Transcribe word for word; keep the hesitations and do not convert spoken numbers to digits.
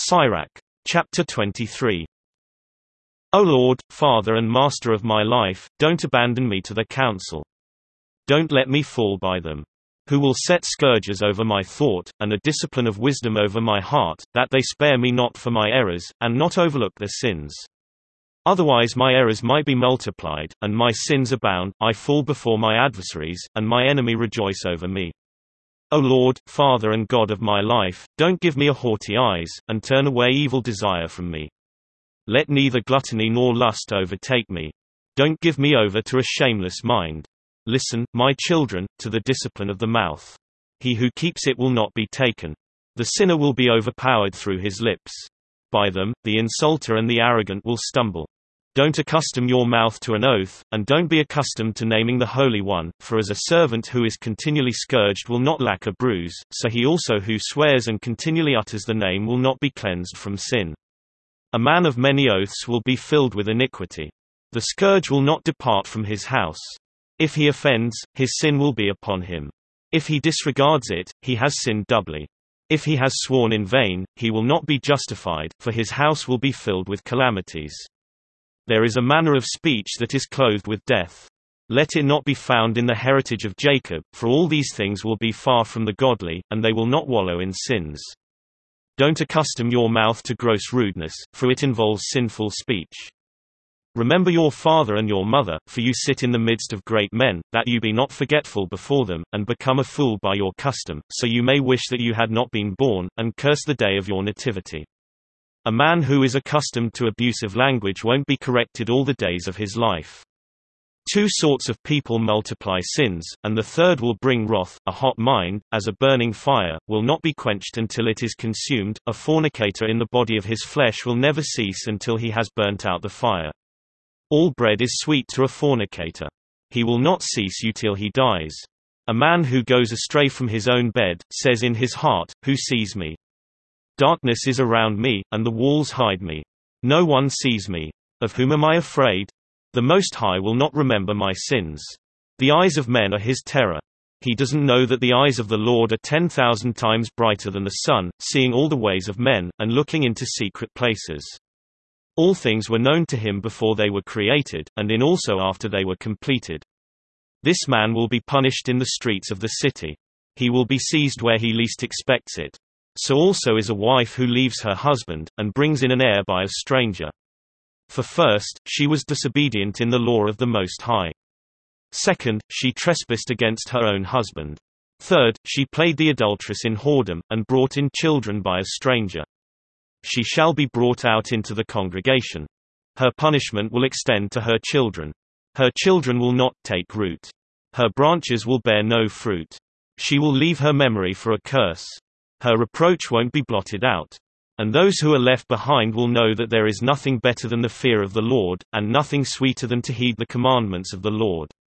Sirach. Chapter twenty-three. O Lord, Father and Master of my life, don't abandon me to their counsel. Don't let me fall by them. Who will set scourges over my thought, and a discipline of wisdom over my heart, that they spare me not for my errors, and not overlook their sins. Otherwise my errors might be multiplied, and my sins abound. I fall before my adversaries, and my enemy rejoice over me. O Lord, Father and God of my life, don't give me a haughty eyes, and turn away evil desire from me. Let neither gluttony nor lust overtake me. Don't give me over to a shameless mind. Listen, my children, to the discipline of the mouth. He who keeps it will not be taken. The sinner will be overpowered through his lips. By them, the insulter and the arrogant will stumble. Don't accustom your mouth to an oath, and don't be accustomed to naming the Holy One, for as a servant who is continually scourged will not lack a bruise, so he also who swears and continually utters the name will not be cleansed from sin. A man of many oaths will be filled with iniquity. The scourge will not depart from his house. If he offends, his sin will be upon him. If he disregards it, he has sinned doubly. If he has sworn in vain, he will not be justified, for his house will be filled with calamities. There is a manner of speech that is clothed with death. Let it not be found in the heritage of Jacob, for all these things will be far from the godly, and they will not wallow in sins. Don't accustom your mouth to gross rudeness, for it involves sinful speech. Remember your father and your mother, for you sit in the midst of great men, that you be not forgetful before them, and become a fool by your custom, so you may wish that you had not been born, and curse the day of your nativity. A man who is accustomed to abusive language won't be corrected all the days of his life. Two sorts of people multiply sins, and the third will bring wrath. A hot mind, as a burning fire, will not be quenched until it is consumed. A fornicator in the body of his flesh will never cease until he has burnt out the fire. All bread is sweet to a fornicator. He will not cease you till he dies. A man who goes astray from his own bed, says in his heart, who sees me? Darkness is around me, and the walls hide me. No one sees me. Of whom am I afraid? The Most High will not remember my sins. The eyes of men are his terror. He doesn't know that the eyes of the Lord are ten thousand times brighter than the sun, seeing all the ways of men, and looking into secret places. All things were known to him before they were created, and in also after they were completed. This man will be punished in the streets of the city. He will be seized where he least expects it. So also is a wife who leaves her husband, and brings in an heir by a stranger. For first, she was disobedient in the law of the Most High. Second, she trespassed against her own husband. Third, she played the adulteress in whoredom, and brought in children by a stranger. She shall be brought out into the congregation. Her punishment will extend to her children. Her children will not take root. Her branches will bear no fruit. She will leave her memory for a curse. Her reproach won't be blotted out. And those who are left behind will know that there is nothing better than the fear of the Lord, and nothing sweeter than to heed the commandments of the Lord.